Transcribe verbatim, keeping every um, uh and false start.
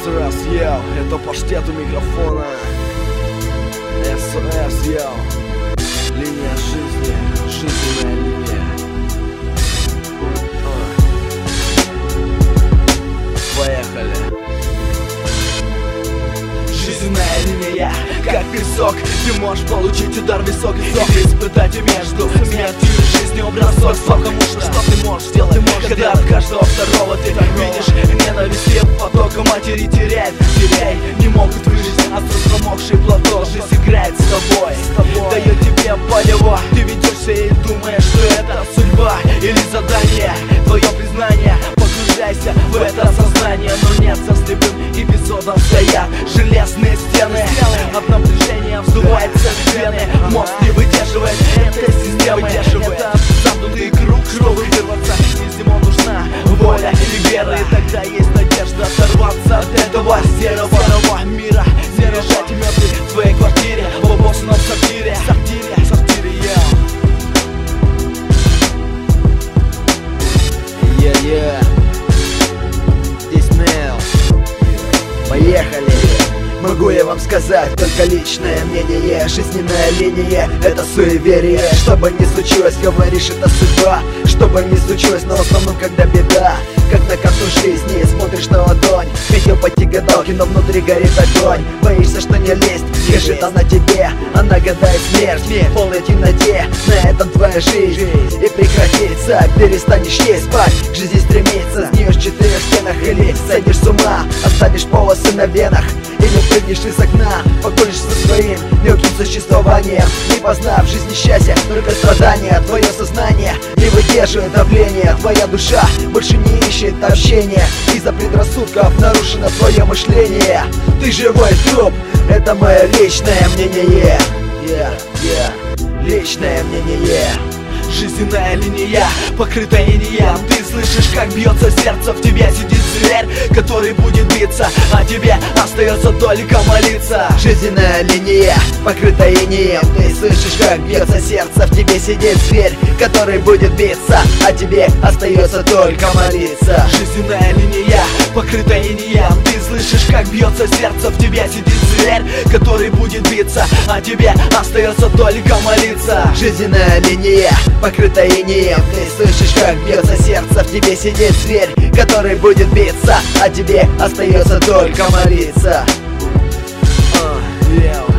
раз, ел, это паштет у микрофона. СОС, ел. Линия жизни, жизненная линия. Поехали. Жизненная линия, как песок. Ты можешь получить удар в висок и сок, и испытать между смертью и жизнью бросок. Потому что что ты можешь сделать, ты можешь, когда от каждого второго ты видишь ненависть и потока матери теряет. Теряй, не могут выжить, остро промокший платок. Жизнь играет с тобой, дает тебе полево. Ты ведешься и думаешь, что это судьба или задание, твое признание. Погружайся в это сознание, но нет, за слепым эпизодом стоят железные стены. От напряжения вздувается вены, мозг не выдерживает этой системы. Это замкнутый круг, чтобы вырваться из него нужна воля или вера. И тогда есть надежда оторваться от этого серого, серого мира. Не лежать мертвый в твоей квартире, в обоссанном сортире, сортире, сортире, yeah. Yeah, yeah. Здесь Нел. Поехали. Могу я вам сказать только личное мнение. Жизненная линия — это суеверие. Что бы ни случилось, говоришь, это судьба. Что бы ни случилось, но в основном, когда беда. Как на карту жизни, смотришь на ладонь. Видел пойти гадалки, но внутри горит огонь. Боишься, что не лезть, лежит она тебе. Она гадает смерть в полной темноте. На этом твоя жизнь и прекратится. Перестанешь есть, спать, к жизни стремиться. Сгниешь в четырех стенах или сойдешь с ума. Останешь полосы на венах или прыгнешь из окна. Покончишь со своим мелким существованием, не познав в жизни счастья, только страдания. Твое сознание не выдерживает давления. Твоя душа больше не ищет общения. Из-за предрассудков нарушено твое мышление. Ты живой труп, это мое личное мнение. Yeah, yeah. Личное мнение. Жизненная линия, покрытая инеем. Ты слышишь, как бьется сердце, в тебе сидит зверь, который будет биться, а тебе остается только молиться. Жизненная линия, покрытая инеем. Ты слышишь, как бьется сердце, в тебе сидит зверь, который будет биться, а тебе остается только молиться. Жизненная линия, покрытая инеем. Ты слышишь, как бьется сердце, в тебе сидит зверь, который будет биться, а тебе остается только молиться. Жизненная линия, покрытая инеем. Ты слышишь, как бьется сердце, в тебе сидит зверь, который будет биться, а тебе остается только молиться. uh, yeah.